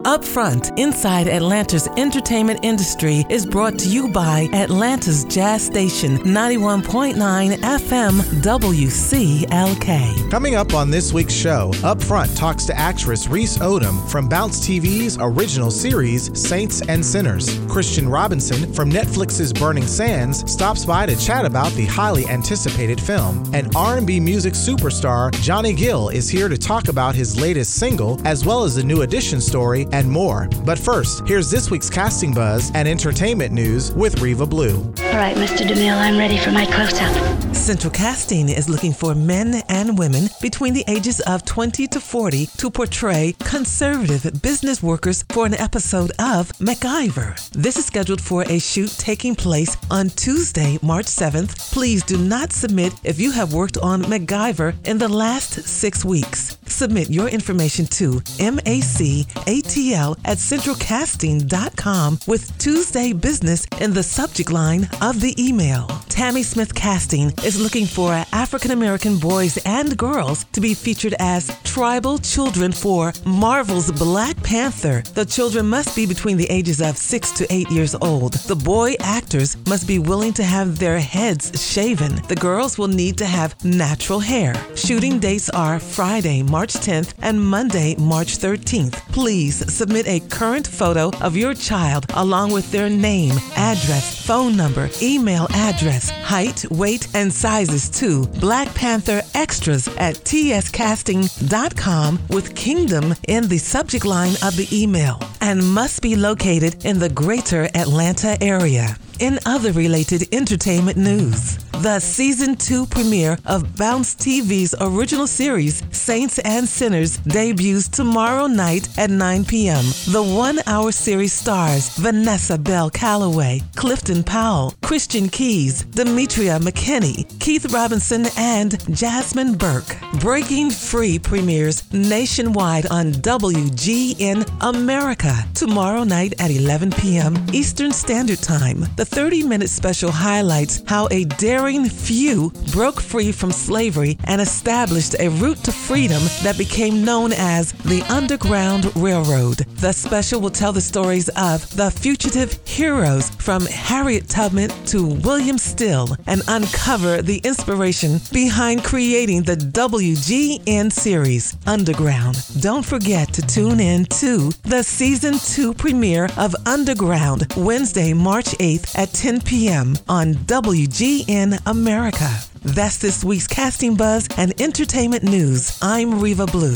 Upfront, Inside Atlanta's entertainment industry is brought to you by Atlanta's Jazz Station, 91.9 FM WCLK. Coming up on this week's show, Upfront talks to actress Reese Odom from Bounce TV's original series, Saints and Sinners. Christian Robinson from Netflix's Burning Sands stops by to chat about the highly anticipated film. And R&B music superstar Johnny Gill is here to talk about his latest single, as well as the New Edition story, and more. But first, here's this week's casting buzz and entertainment news with Riva Blue. All right, Mr. DeMille, I'm ready for my close-up. Central Casting is looking for men and women between the ages of 20 to 40 to portray conservative business workers for an episode of MacGyver. This is scheduled for a shoot taking place on Tuesday, March 7th. Please do not submit if you have worked on MacGyver in the last 6 weeks. Submit your information to macatl@centralcasting.com with Tuesday Business in the subject line of the email. Tammy Smith Casting is looking for African-American boys and girls to be featured as tribal children for Marvel's Black Panther. The children must be between the ages of 6 to 8 years old. The boy actors must be willing to have their heads shaven. The girls will need to have natural hair. Shooting dates are Friday, March 10th and Monday, March 13th. Please submit a current photo of your child along with their name, address, phone number, email address, height, weight, and sizes to Black Panther Extras at tscasting.com with Kingdom in the subject line of the email, and must be located in the greater Atlanta area. In other related entertainment news, the Season 2 premiere of Bounce TV's original series, Saints and Sinners, debuts tomorrow night at 9 p.m. The one-hour series stars Vanessa Bell Calloway, Clifton Powell, Christian Keys, Demetria McKinney, Keith Robinson, and Jasmine Burke. Breaking Free premieres nationwide on WGN America tomorrow night at 11 p.m. Eastern Standard Time. The 30-minute special highlights how a daring few broke free from slavery and established a route to freedom that became known as the Underground Railroad. The special will tell the stories of the fugitive heroes from Harriet Tubman to William Still and uncover the inspiration behind creating the WGN series, Underground. Don't forget to tune in to the Season 2 premiere of Underground, Wednesday, March 8th at 10 p.m. on WGN America. That's this week's casting buzz and entertainment news. I'm Riva Blue.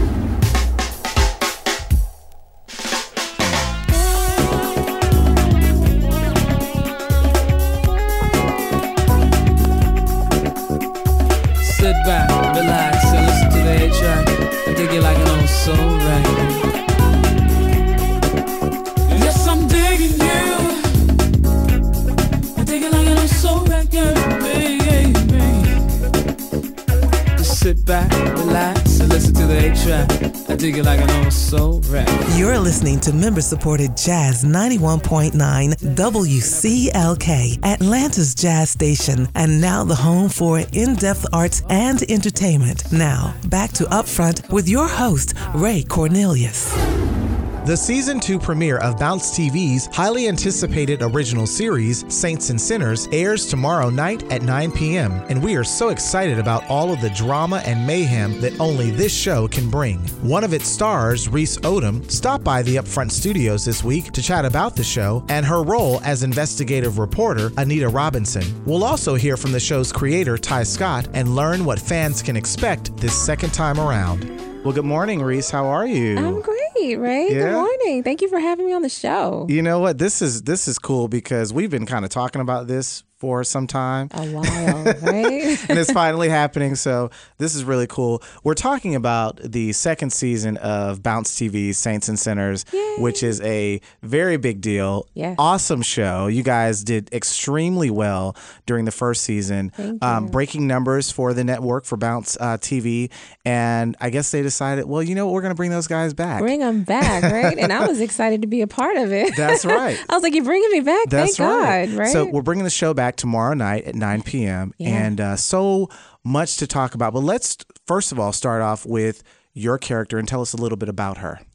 Sit back, relax, and listen to the 8-track. I dig it like an old soul record. Yes, I'm digging you. So baby. Just sit back, relax, and listen to the 8-track. I dig it like an old soul record. You're listening to member-supported Jazz 91.9 WCLK, Atlanta's Jazz Station, and now the home for in-depth arts and entertainment. Now, back to Upfront with your host, Ray Cornelius. The Season 2 premiere of Bounce TV's highly anticipated original series, Saints and Sinners, airs tomorrow night at 9 p.m., and we are so excited about all of the drama and mayhem that only this show can bring. One of its stars, Reese Odom, stopped by the Upfront studios this week to chat about the show and her role as investigative reporter, Anita Robinson. We'll also hear from the show's creator, Ty Scott, and learn what fans can expect this second time around. Well, good morning, Reese. How are you? I'm great, Ray. Yeah? Good morning. Thank you for having me on the show. You know what? This is cool because we've been kind of talking about this for some time. A while, right? And it's finally happening, so this is really cool. We're talking about the second season of Bounce TV's Saints and Sinners, Yay. Which is a very big deal. Yeah. Awesome show. You guys did extremely well during the first season. Thank you. Breaking numbers for the network, for Bounce TV, and I guess they decided, well, you know what, we're going to bring those guys back. Bring them back, right? And I was excited to be a part of it. That's right. I was like, you're bringing me back? That's Thank right. God, right? So we're bringing the show back tomorrow night at 9 p.m. Yeah. And so much to talk about. But let's first of all start off with your character and tell us a little bit about her.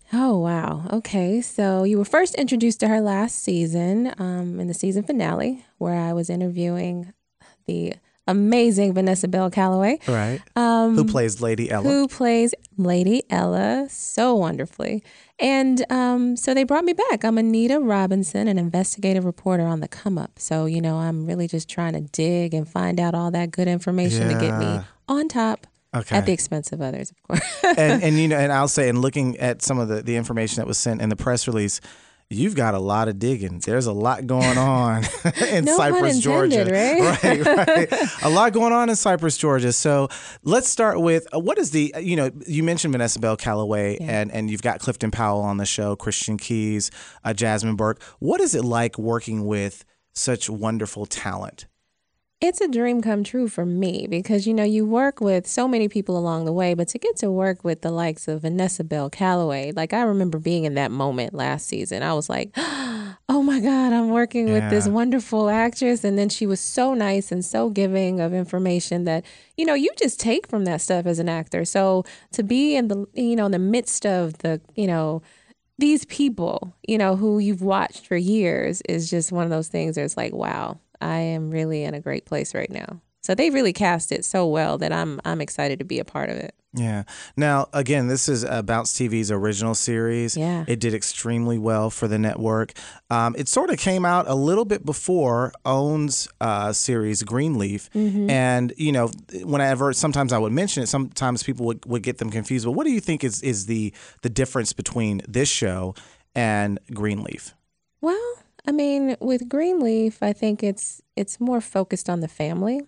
Oh, wow. Okay. So you were first introduced to her last season, in the season finale, where I was interviewing the amazing Vanessa Bell Calloway. Right. Who plays Lady Ella. Who plays Lady Ella so wonderfully. And so they brought me back. I'm Anita Robinson, an investigative reporter on the come up. So, I'm really just trying to dig and find out all that good information to get me on top. Okay. At the expense of others, of course. and I'll say, and looking at some of the information that was sent in the press release, you've got a lot of digging. There's a lot going on in no Cypress, Georgia. Right? Right. A lot going on in Cypress, Georgia. So let's start with what is you mentioned Vanessa Bell Calloway, and you've got Clifton Powell on the show, Christian Keys, Jasmine Burke. What is it like working with such wonderful talent? It's a dream come true for me because, you work with so many people along the way, but to get to work with the likes of Vanessa Bell Calloway, like I remember being in that moment last season. I was like, oh my God, I'm working with this wonderful actress. And then she was so nice and so giving of information that, you just take from that stuff as an actor. So to be in the, in the midst of the, these people, who you've watched for years is just one of those things where it's like, wow. I am really in a great place right now. So they really cast it so well that I'm excited to be a part of it. Yeah. Now, again, this is Bounce TV's original series. Yeah. It did extremely well for the network. It sort of came out a little bit before OWN's series Greenleaf. Mm-hmm. And, sometimes I would mention it, sometimes people would get them confused. But what do you think is the difference between this show and Greenleaf? Well, with Greenleaf, I think it's more focused on the family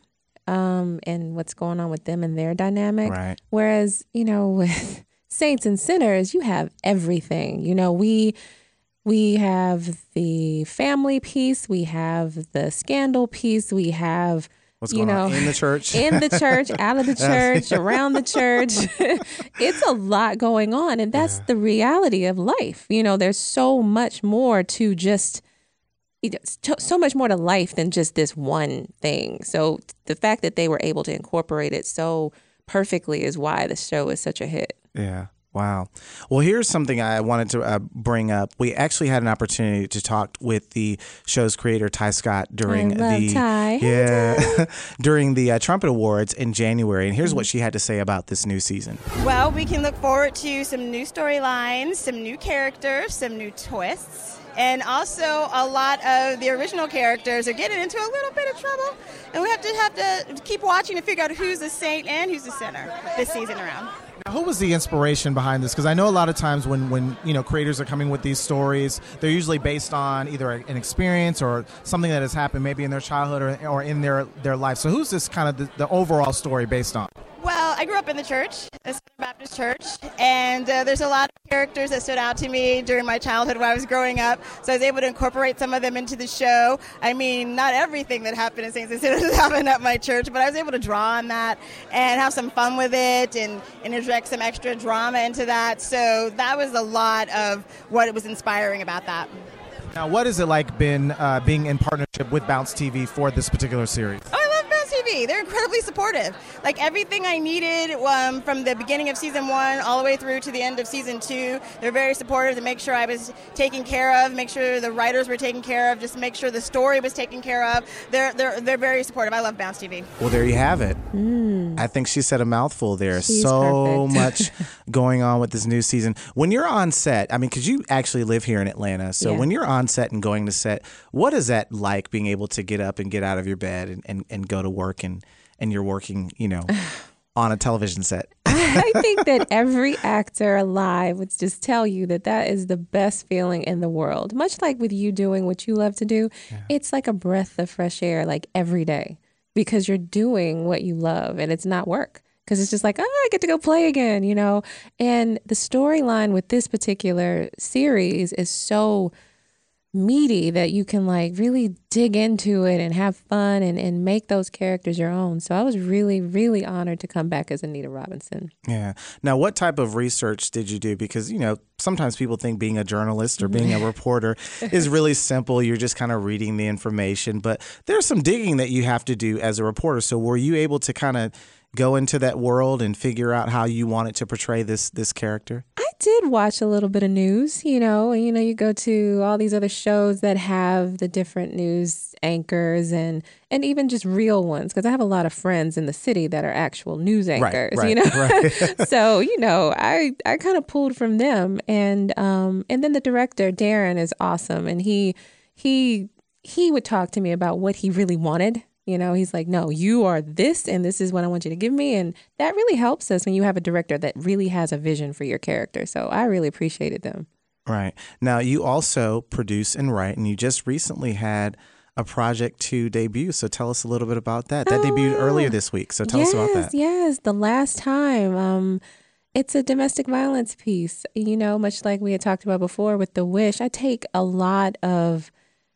and what's going on with them and their dynamic. Right. Whereas, with Saints and Sinners, you have everything. We have the family piece, we have the scandal piece, we have what's going on in the church, out of the church, around the church. It's a lot going on, and that's the reality of life. There's so much more to just. So much more to life than just this one thing. So the fact that they were able to incorporate it so perfectly is why the show is such a hit. Yeah. Wow. Well, here's something I wanted to bring up. We actually had an opportunity to talk with the show's creator, Ty Scott, during during the Trumpet Awards in January. And here's what she had to say about this new season. Well, we can look forward to some new storylines, some new characters, some new twists. And also, a lot of the original characters are getting into a little bit of trouble. And we have to keep watching to figure out who's the saint and who's the sinner this season around. Now, who was the inspiration behind this? Because I know a lot of times when creators are coming with these stories, they're usually based on either an experience or something that has happened maybe in their childhood or in their life. So who's this kind of the overall story based on? Well, I grew up in the church, a Southern Baptist church, and there's a lot of characters that stood out to me during my childhood when I was growing up, so I was able to incorporate some of them into the show. Not everything that happened in Saints and Sinners happened at my church, but I was able to draw on that and have some fun with it and interject some extra drama into that, so that was a lot of what was inspiring about that. Now, what is it like being in partnership with Bounce TV for this particular series? Oh, I love Bounce TV. They're incredibly supportive. Like everything I needed from the beginning of season 1 all the way through to the end of season 2, they're very supportive to make sure I was taken care of, make sure the writers were taken care of, just make sure the story was taken care of. They're very supportive. I love Bounce TV. Well, there you have it. I think she said a mouthful there. She's so perfect. much going on with this new season. When you're on set, because you actually live here in Atlanta, so when you're on set and going to set, what is that like, being able to get up and get out of your bed and go to work and you're working, on a television set? I think that every actor alive would just tell you that is the best feeling in the world. Much like with you doing what you love to do, it's like a breath of fresh air, like every day, because you're doing what you love and it's not work. Because it's just like, I get to go play again, And the storyline with this particular series is so meaty that you can really dig into it and have fun and make those characters your own. So I was really, really honored to come back as Anita Robinson. Yeah. Now, what type of research did you do? Because, sometimes people think being a journalist or being a reporter is really simple. You're just kind of reading the information. But there's some digging that you have to do as a reporter. So were you able to kind of go into that world and figure out how you wanted to portray this character? I did watch a little bit of news, you go to all these other shows that have the different news anchors and even just real ones, because I have a lot of friends in the city that are actual news anchors, Right. So, I kind of pulled from them. And then the director, Darren, is awesome. And he would talk to me about what he really wanted. He's like, no, you are this, and this is what I want you to give me. And that really helps us when you have a director that really has a vision for your character. So I really appreciated them. Right. Now, you also produce and write, and you just recently had a project to debut. So tell us a little bit about that. That debuted earlier this week. So tell us about that. Yes, The Last Time. It's a domestic violence piece, much like we had talked about before with The Wish. I take a lot of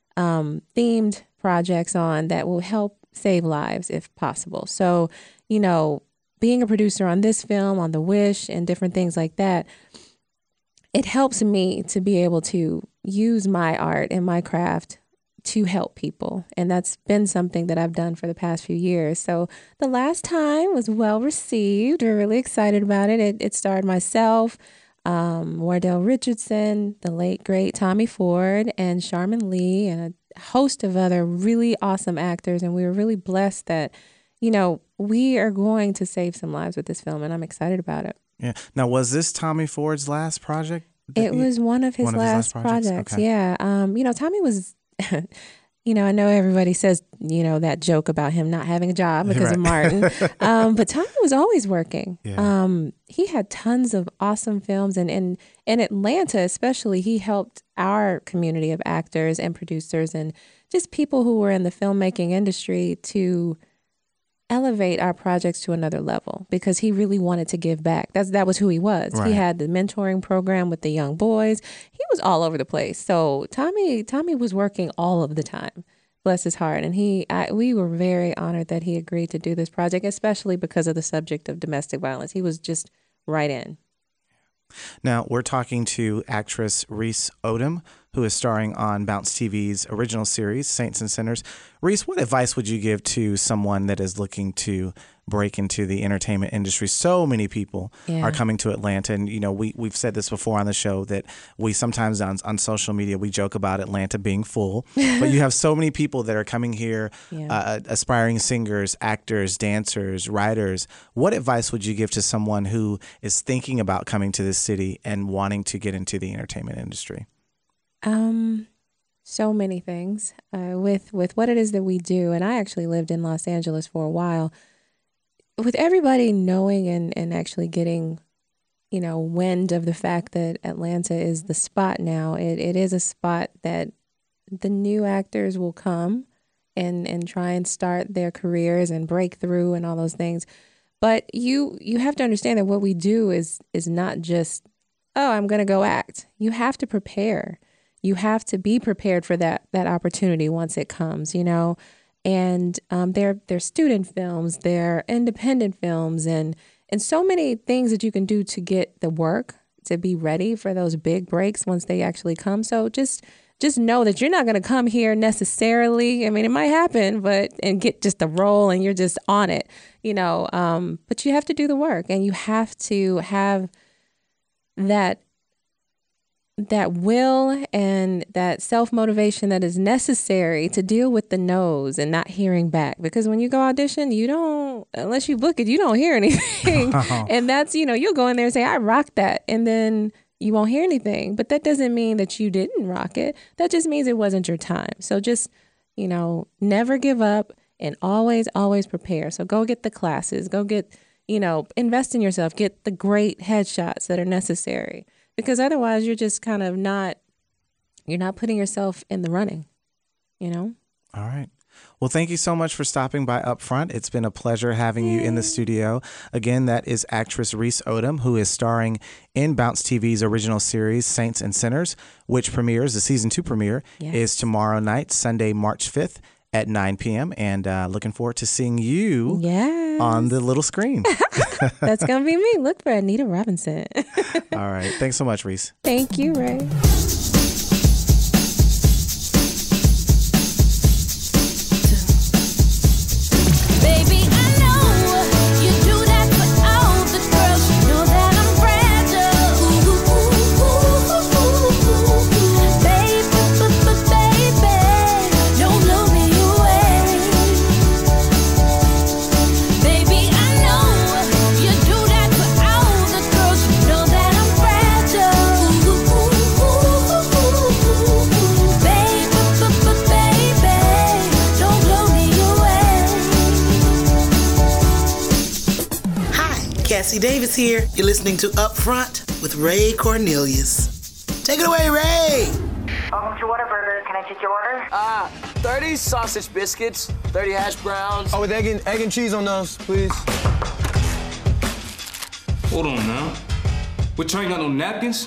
themed projects on that will help save lives if possible. So, being a producer on this film, on The Wish, and different things like that, it helps me to be able to use my art and my craft to help people. And that's been something that I've done for the past few years. So The Last Time was well received. We're really excited about it. It starred myself, Wardell Richardson, the late, great Tommy Ford, and Sharman Lee, and a host of other really awesome actors. And we were really blessed that, we are going to save some lives with this film, and I'm excited about it. Yeah. Now, was this Tommy Ford's last project? It was one of his last projects. Okay. Yeah. Tommy was, I know everybody says, that joke about him not having a job because of Martin. But Tommy was always working. Yeah. He had tons of awesome films. And in Atlanta, especially, he helped our community of actors and producers and just people who were in the filmmaking industry to elevate our projects to another level, because he really wanted to give back. That was who he was. Right. He had the mentoring program with the young boys. He was all over the place. So Tommy was working all of the time. Bless his heart. And we were very honored that he agreed to do this project, especially because of the subject of domestic violence. He was just right in. Now, we're talking to actress Reese Odom, who is starring on Bounce TV's original series, Saints and Sinners. Reese, what advice would you give to someone that is looking to break into the entertainment industry? So many people are coming to Atlanta. And, we've said this before on the show that we sometimes on social media, we joke about Atlanta being full. But you have so many people that are coming here, aspiring singers, actors, dancers, writers. What advice would you give to someone who is thinking about coming to this city and wanting to get into the entertainment industry? So many things with what it is that we do. And I actually lived in Los Angeles for a while. With everybody knowing and actually getting, wind of the fact that Atlanta is the spot now, it is a spot that the new actors will come and try and start their careers and break through and all those things. But you have to understand that what we do is not just, I'm going to go act. You have to prepare. You have to be prepared for that opportunity once it comes, And they're student films, they're independent films, and so many things that you can do to get the work, to be ready for those big breaks once they actually come. So just know that you're not going to come here necessarily. I mean, it might happen, and get just a role and you're just on it, But you have to do the work, and you have to have that will and that self-motivation that is necessary to deal with the no's and not hearing back. Because when you go audition, unless you book it, you don't hear anything. And that's, you'll go in there and say, I rocked that. And then you won't hear anything. But that doesn't mean that you didn't rock it. That just means it wasn't your time. So just, never give up and always, always prepare. So go get the classes, go get, invest in yourself, get the great headshots that are necessary. Because otherwise you're just kind of you're not putting yourself in the running, All right. Well, thank you so much for stopping by up front. It's been a pleasure having you in the studio. Again, that is actress Reese Odom, who is starring in Bounce TV's original series, Saints and Sinners, which premieres, the season 2 premiere, is tomorrow night, Sunday, March 5th at 9 p.m. And looking forward to seeing you on the little screen. That's going to be me. Look for Anita Robinson. All right. Thanks so much, Reese. Thank you, Ray. You do that for all the girls. You know that I'm fragile. Ooh, ooh, ooh. Bessie Davis here. You're listening to Upfront with Ray Cornelius. Take it away, Ray. Welcome to Whataburger. Can I take your order? 30 sausage biscuits, 30 hash browns. Oh, with egg and cheese on those, please. Hold on now. What, you ain't got no napkins?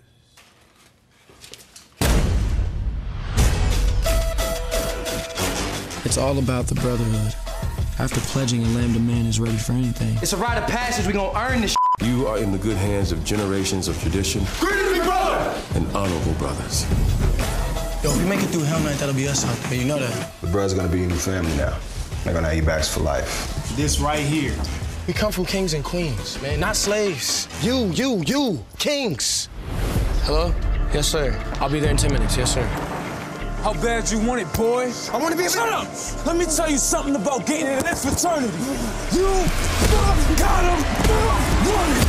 It's all about the brotherhood. After pledging, a lambda man is ready for anything. It's a rite of passage. We gonna earn this. You are in the good hands of generations of tradition. Greetings, big brother! And honorable brothers. Yo, if we make it through Hell Night, that'll be us out there. You know that. The brother's gonna be your new family now. They're gonna have you backs for life. This right here. We come from kings and queens, man, not slaves. You, kings. Hello? Yes, sir. I'll be there in 10 minutes. Yes, sir. How bad you want it, boy? I want to be a... Shut up! Let me tell you something about getting into this fraternity. You got him!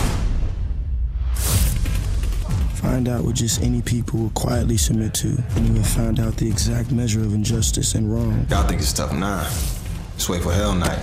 Find out what just any people will quietly submit to, and you will find out the exact measure of injustice and wrong. Y'all think it's tough now. Just wait for Hell Night.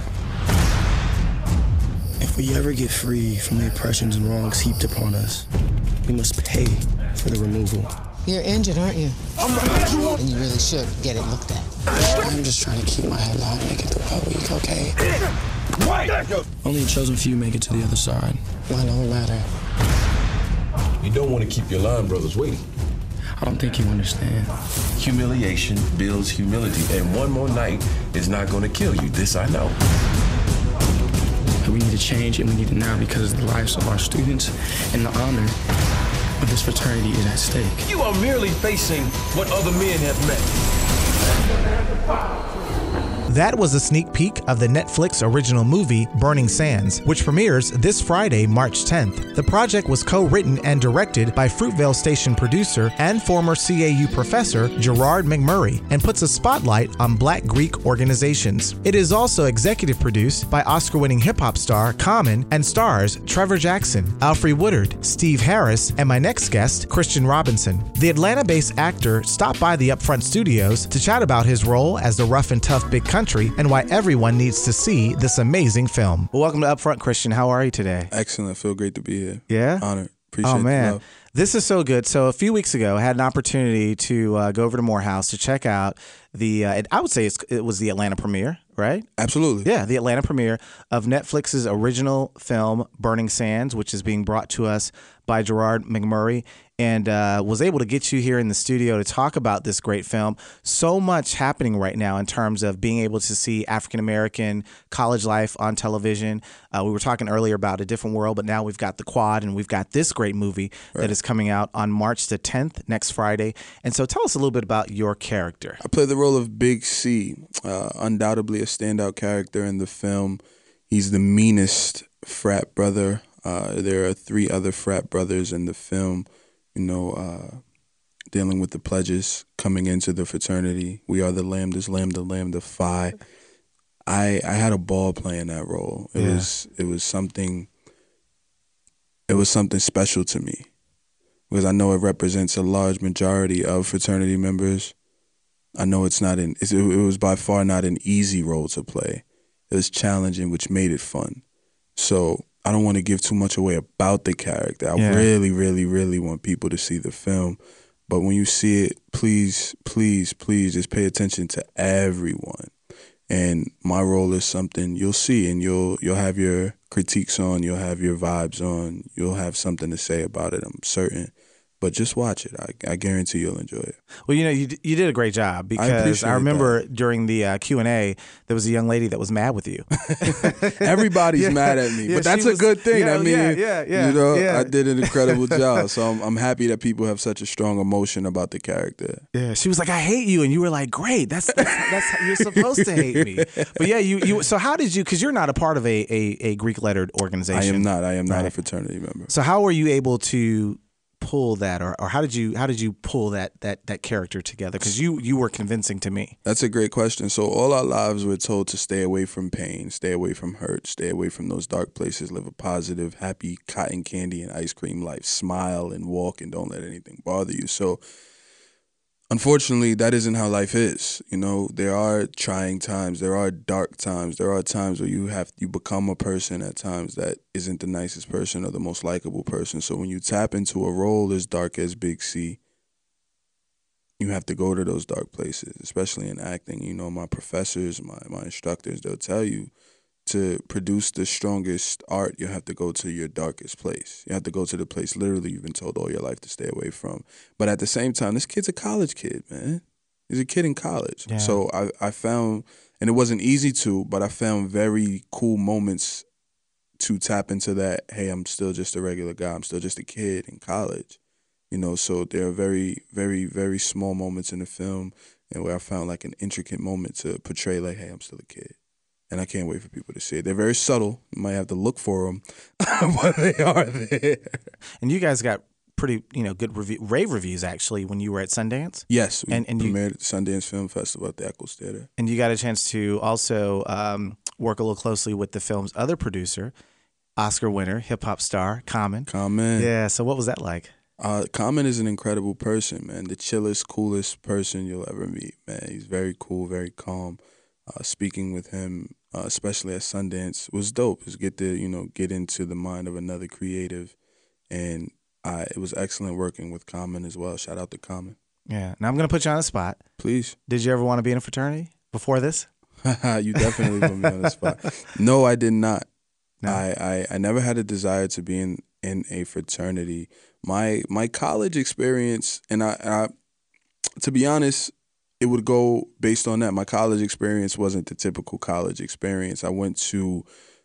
If we ever get free from the oppressions and wrongs heaped upon us, we must pay for the removal. You're injured, aren't you? And you really should get it looked at. I'm just trying to keep my head low and make it through a week, okay? Only a chosen few make it to the other side. Why don't matter? You don't want to keep your line brothers waiting. I don't think you understand. Humiliation builds humility, and one more night is not going to kill you. This I know. We need to change, and we need it now because the lives of our students and the honor of this fraternity is at stake. You are merely facing what other men have met. That was a sneak peek of the Netflix original movie Burning Sands, which premieres this Friday, March 10th. The project was co-written and directed by Fruitvale Station producer and former CAU professor Gerard McMurray and puts a spotlight on Black Greek organizations. It is also executive produced by Oscar-winning hip-hop star Common and stars Trevor Jackson, Alfre Woodard, Steve Harris, and my next guest, Christian Robinson. The Atlanta-based actor stopped by the Upfront Studios to chat about his role as the rough and tough big country and why everyone needs to see this amazing film. Well, welcome to Upfront, Christian. How are you today? Excellent. Feel great to be here. Yeah? Honored. Appreciate Oh, man. the love. This is so good. So a few weeks ago, I had an opportunity to go over to Morehouse to check out the, I would say it was the Atlanta premiere, right? Absolutely. Yeah, the Atlanta premiere of Netflix's original film, Burning Sands, which is being brought to us by Gerard McMurray, and was able to get you here in the studio to talk about this great film. So much happening right now in terms of being able to see African-American college life on television. We were talking earlier about A Different World, but now we've got The Quad, and we've got this great movie that is coming out on March the 10th, next Friday. And so tell us a little bit about your character. I play the role of Big C, undoubtedly a standout character in the film. He's the meanest frat brother. There are 3 other frat brothers in the film, dealing with the pledges, coming into the fraternity. We are the Lambdas, Lambda Phi. I had a ball playing that role. It was something special to me because I know it represents a large majority of fraternity members. I know it was by far not an easy role to play. It was challenging, which made it fun. So I don't want to give too much away about the character. I really, really, really want people to see the film. But when you see it, please, please, please just pay attention to everyone. And my role is something you'll see, and you'll have your critiques on, you'll have your vibes on, you'll have something to say about it, I'm certain. But just watch it. I guarantee you'll enjoy it. Well, you did a great job because I remember during the Q&A, there was a young lady that was mad with you. Everybody's mad at me, but that's a good thing. I did an incredible job. So I'm happy that people have such a strong emotion about the character. Yeah, she was like, "I hate you," and you were like, "Great, that's you're supposed to hate me." But yeah, you. So how did you? Because you're not a part of a Greek lettered organization. I am not a fraternity member. So how were you able to pull that, or how did you pull that character together? Because you were convincing to me. That's a great question. So all our lives we're told to stay away from pain, stay away from hurt, stay away from those dark places, live a positive, happy, cotton candy and ice cream life, smile and walk and don't let anything bother you. So unfortunately, that isn't how life is. You know, there are trying times, there are dark times, there are times where you become a person at times that isn't the nicest person or the most likable person. So when you tap into a role as dark as Big C, you have to go to those dark places, especially in acting. You know, my professors, my instructors, they'll tell you to produce the strongest art, you have to go to your darkest place. You have to go to the place literally you've been told all your life to stay away from. But at the same time, this kid's a college kid, man. He's a kid in college. Yeah. So I found, and it wasn't easy to, but I found very cool moments to tap into that, hey, I'm still just a regular guy. I'm still just a kid in college. You know, so there are very, very, very small moments in the film and where I found like an intricate moment to portray like, hey, I'm still a kid. And I can't wait for people to see it. They're very subtle. You might have to look for them, but they are there. And you guys got pretty, good rave reviews actually when you were at Sundance. Yes, we and premiered at the Sundance Film Festival at the Eccles Theater. And you got a chance to also work a little closely with the film's other producer, Oscar winner, hip hop star Common. Common. Yeah. So what was that like? Common is an incredible person, man. The chillest, coolest person you'll ever meet, man. He's very cool, very calm. Speaking with him, especially at Sundance, was dope. Is get to get into the mind of another creative, and it was excellent working with Common as well. Shout out to Common. Yeah. Now I'm gonna put you on the spot. Please. Did you ever want to be in a fraternity before this? You definitely put me on the spot. No, I did not. No. I never had a desire to be in a fraternity. My college experience, and I to be honest, it would go based on that. My college experience wasn't the typical college experience. I went to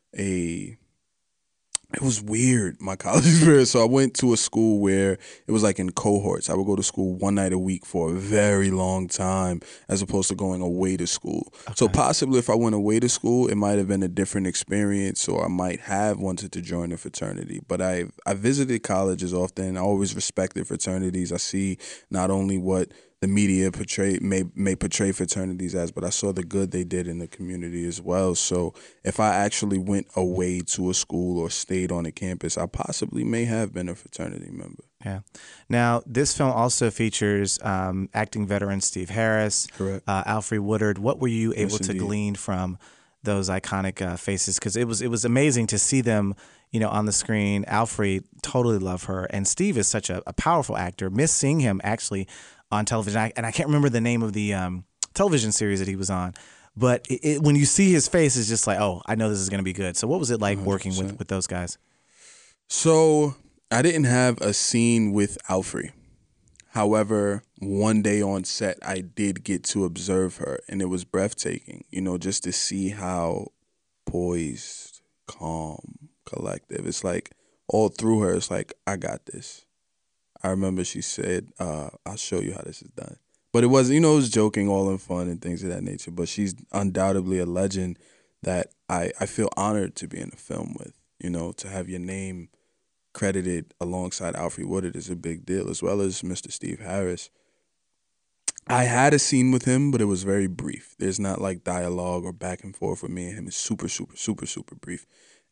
it was weird, my college experience. So I went to a school where it was like in cohorts. I would go to school one night a week for a very long time as opposed to going away to school. Okay. So possibly if I went away to school, it might have been a different experience, or I might have wanted to join a fraternity. But I visited colleges often. I always respected fraternities. I see not only what the media may portray fraternities as, but I saw the good they did in the community as well. So if I actually went away to a school or stayed on a campus, I possibly may have been a fraternity member. Yeah. Now, this film also features acting veteran Steve Harris, correct, Alfre Woodard. What were you able to glean from those iconic faces? Because it was amazing to see them, on the screen. Alfre, totally love her, and Steve is such a powerful actor. Miss seeing him actually on television, and I can't remember the name of the television series that he was on, but when you see his face, it's just like, oh, I know this is going to be good. So what was it like 100%. Working with those guys? So I didn't have a scene with Alfre. However, one day on set, I did get to observe her, and it was breathtaking, just to see how poised, calm, collective. It's like all through her, it's like, I got this. I remember she said, I'll show you how this is done. But it wasn't, it was joking, all in fun and things of that nature. But she's undoubtedly a legend that I feel honored to be in a film with. To have your name credited alongside Alfre Woodard is a big deal, as well as Mr. Steve Harris. I had a scene with him, but it was very brief. There's not like dialogue or back and forth with me and him. It's super, super, super, super brief.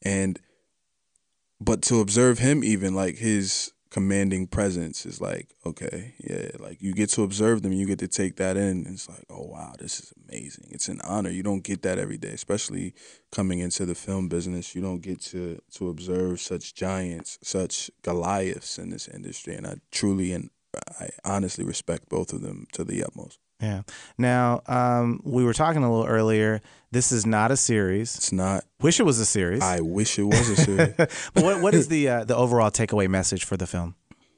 But to observe him, even like his commanding presence is like, okay, yeah, like you get to observe them, you get to take that in, and it's like, oh wow, this is amazing. It's an honor. You don't get that every day, especially coming into the film business. You don't get to observe such giants, such Goliaths in this industry, and I truly and I honestly respect both of them to the utmost. Yeah. Now, we were talking a little earlier. This is not a series. It's not. Wish it was a series. I wish it was a series. But what is the overall takeaway message for the film?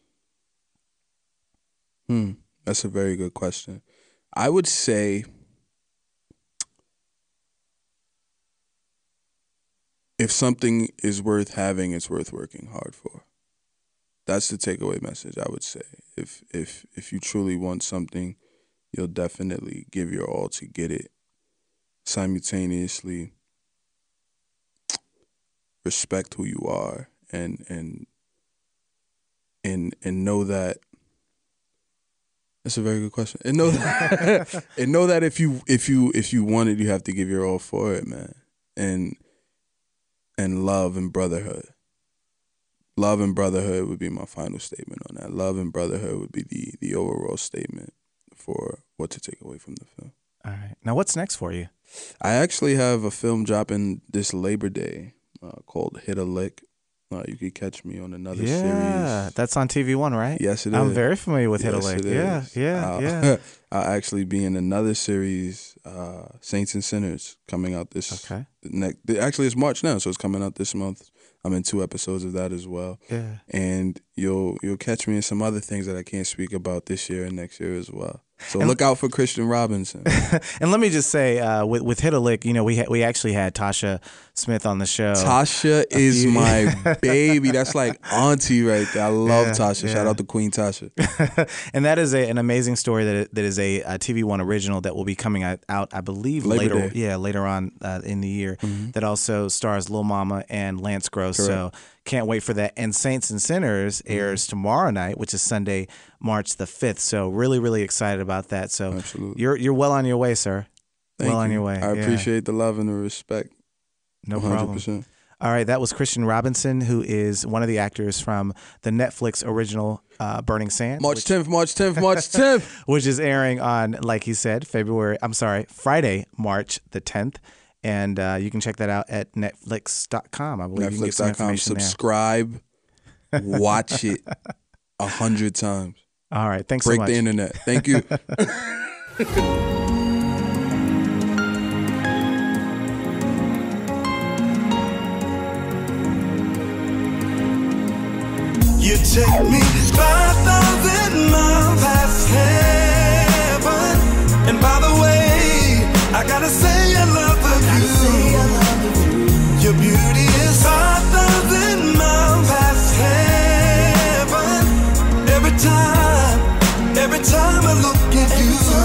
That's a very good question. I would say if something is worth having, it's worth working hard for. That's the takeaway message, I would say. If you truly want something, you'll definitely give your all to get it. Simultaneously, respect who you are and know that. That's a very good question. And know that if you want it, you have to give your all for it, man. And love and brotherhood. Love and brotherhood would be my final statement on that. Love and brotherhood would be the overall statement for what to take away from the film. All right. Now, what's next for you? I actually have a film dropping this Labor Day called Hit a Lick. You could catch me on another series. Yeah, that's on TV One, right? Yes, it is. I'm very familiar with Hit a Yes, Lick. it Yeah, is. yeah. I'll actually be in another series, Saints and Sinners, coming out this actually, it's March now, so it's coming out this month. I'm in 2 episodes of that as well. Yeah. And you'll catch me in some other things that I can't speak about this year and next year as well. So look out for Christian Robinson. And let me just say, with Hit a Lick, we actually had Tasha Smith on the show. Tasha is my baby. That's like auntie right there. I love Tasha. Yeah. Shout out to Queen Tasha. And that is an amazing story that is a TV One original that will be coming out I believe, Labor Day. later on in the year. Mm-hmm. That also stars Lil Mama and Lance Gross. Correct. So can't wait for that. And Saints and Sinners airs tomorrow night, which is Sunday, March the 5th. So really, really excited about that. So Absolutely. you're well on your way, sir. Thank well you. on your way. I appreciate the love and the respect. No 100%. problem. All right, that was Christian Robinson, who is one of the actors from the Netflix original Burning Sand. March 10th. Which is airing on, like he said, Friday, March the 10th. And you can check that out at Netflix.com. I believe you can get some Netflix.com. information Subscribe. Watch it 100 times. there. All right, thanks Break so much. the internet. Thank you. You take me 5,000 miles past heaven. And by the way, I gotta say I love you. Your beauty is 5,000 miles past heaven. Every time I look at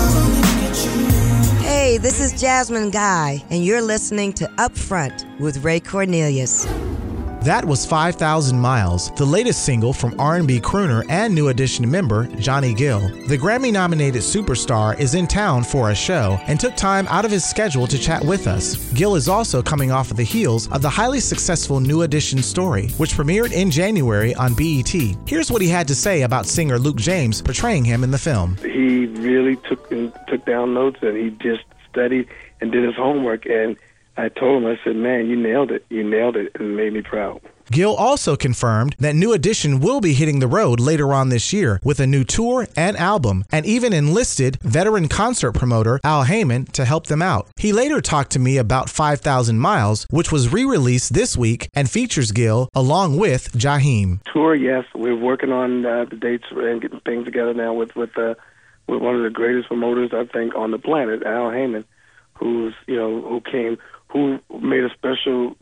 you. Hey, this is Jasmine Guy, and you're listening to Upfront with Ray Cornelius. That was 5,000 Miles, the latest single from R&B crooner and New Edition member Johnny Gill. The Grammy-nominated superstar is in town for a show and took time out of his schedule to chat with us. Gill is also coming off of the heels of the highly successful New Edition story, which premiered in January on BET. Here's what he had to say about singer Luke James portraying him in the film. He really took down notes, and he just studied and did his homework, and I told him, I said, man, you nailed it, and it made me proud. Gill also confirmed that New Edition will be hitting the road later on this year with a new tour and album, and even enlisted veteran concert promoter Al Heyman to help them out. He later talked to me about 5,000 Miles, which was re-released this week and features Gill along with Jaheim. Tour, yes, we're working on the dates and getting things together now with one of the greatest promoters, I think, on the planet, Al Heyman, who made a special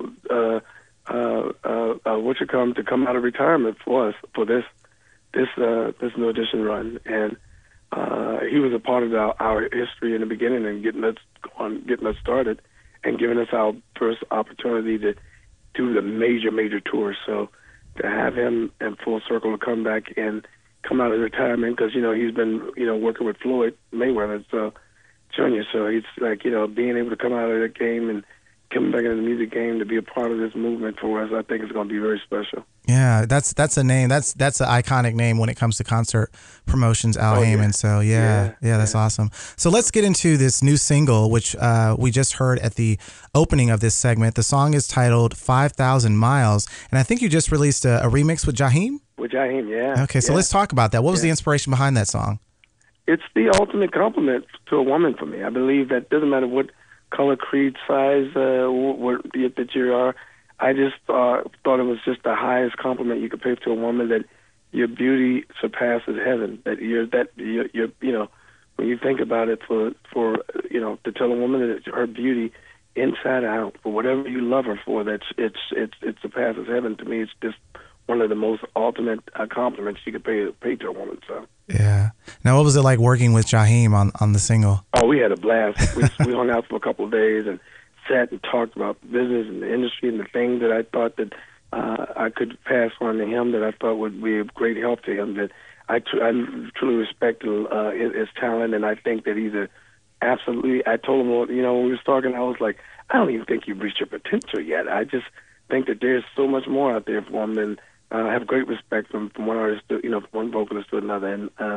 to come out of retirement for us for this New Edition run, and he was a part of our history in the beginning and getting us started and giving us our first opportunity to do the major tours. So to have him in full circle to come back and come out of retirement, because he's been working with Floyd Mayweather, so Jr. So he's like being able to come out of that game and coming back into the music game to be a part of this movement for us, I think it's going to be very special. Yeah, that's a name. That's an iconic name when it comes to concert promotions, Al Heyman. So yeah, that's awesome. So let's get into this new single, which we just heard at the opening of this segment. The song is titled 5,000 Miles, and I think you just released a remix with Jaheim? With Jaheim, yeah. Okay, so let's talk about that. What was the inspiration behind that song? It's the ultimate compliment to a woman for me. I believe that doesn't matter what color, creed, size, that you are. I just thought it was just the highest compliment you could pay to a woman, that your beauty surpasses heaven. That you're when you think about it, for to tell a woman that her beauty inside out, for whatever you love her for, that it surpasses heaven. To me, it's just one of the most ultimate compliments you could pay to a woman. So. Yeah. Now, what was it like working with Jaheim on the single? Oh, we had a blast. We hung out for a couple of days and sat and talked about business and the industry and the things that I thought that I could pass on to him, that I thought would be of great help to him, that I truly respect his talent, and I think that he's absolutely. I told him, when we was talking, I was like, I don't even think you've reached your potential yet. I just think that there's so much more out there for him, and I have great respect from one artist to, from one vocalist to another,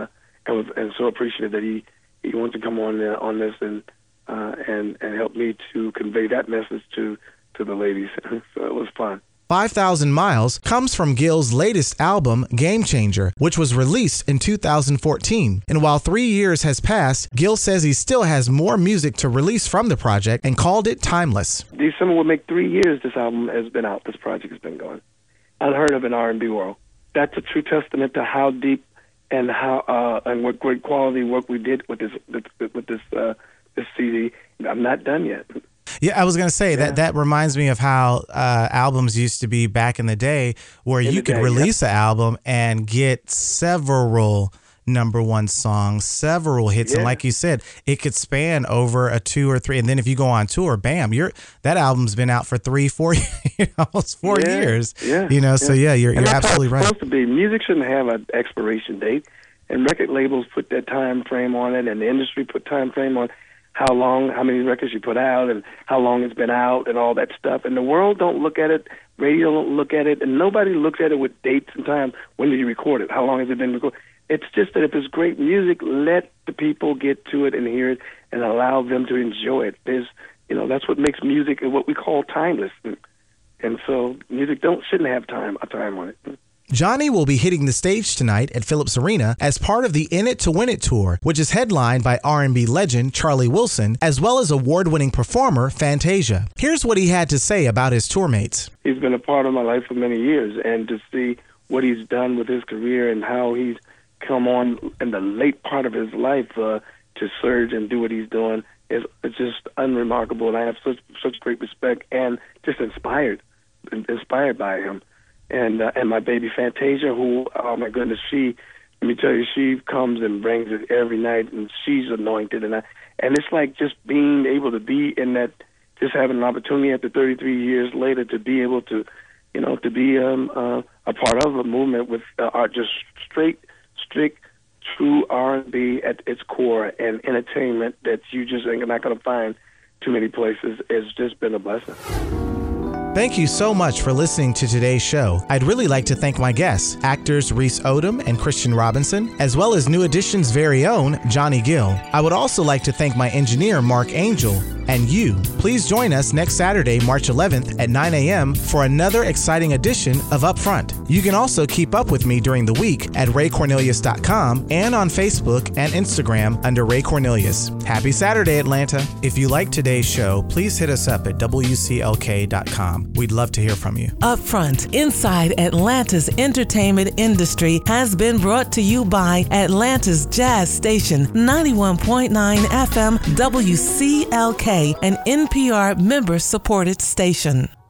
and so appreciative that he wanted to come on this and help me to convey that message to the ladies. So it was fun. 5,000 Miles comes from Gil's latest album, Game Changer, which was released in 2014. And while 3 years has passed, Gil says he still has more music to release from the project and called it timeless. December will make 3 years this album has been out. This project has been going. Unheard of in R&B world. That's a true testament to how deep and how and what great quality work we did with this CD. I'm not done yet. Yeah, I was going to say that reminds me of how albums used to be back in the day, where you could release an album and get several #1 songs, several hits. And like you said, it could span over a 2 or 3. And then if you go on tour, bam, that album's been out for 3-4 almost 4 years. Yeah. So you're absolutely right. It's supposed to be. Music shouldn't have an expiration date. And record labels put that time frame on it, and the industry put time frame on how many records you put out, and how long it's been out, and all that stuff. And the world don't look at it, radio don't look at it, and nobody looks at it with dates and time. When did you record it? How long has it been recorded? It's just that if it's great music, let the people get to it and hear it, and allow them to enjoy it. That's what makes music what we call timeless. And so music shouldn't have a time on it. Johnny will be hitting the stage tonight at Phillips Arena as part of the In It to Win It tour, which is headlined by R&B legend Charlie Wilson, as well as award-winning performer Fantasia. Here's what he had to say about his tour mates. He's been a part of my life for many years, and to see what he's done with his career and how he's come on in the late part of his life to surge and do what he's doing it's just unremarkable, and I have such great respect and just inspired by him. And my baby Fantasia, who, oh my goodness, let me tell you, she comes and brings it every night, and she's anointed. And it's like just being able to be in that, just having an opportunity after 33 years later to be able to, to be a part of a movement with just strict, true R&B at its core, and entertainment that you just are not going to find too many places. It's just been a blessing. Thank you so much for listening to today's show. I'd really like to thank my guests, actors Reese Odom and Christian Robinson, as well as New Edition's very own Johnny Gill. I would also like to thank my engineer, Mark Angel, and you. Please join us next Saturday, March 11th at 9 a.m. for another exciting edition of Upfront. You can also keep up with me during the week at raycornelius.com and on Facebook and Instagram under Ray Cornelius. Happy Saturday, Atlanta. If you like today's show, please hit us up at WCLK.com. We'd love to hear from you. Upfront, inside Atlanta's entertainment industry, has been brought to you by Atlanta's Jazz Station, 91.9 FM WCLK, an NPR member-supported station.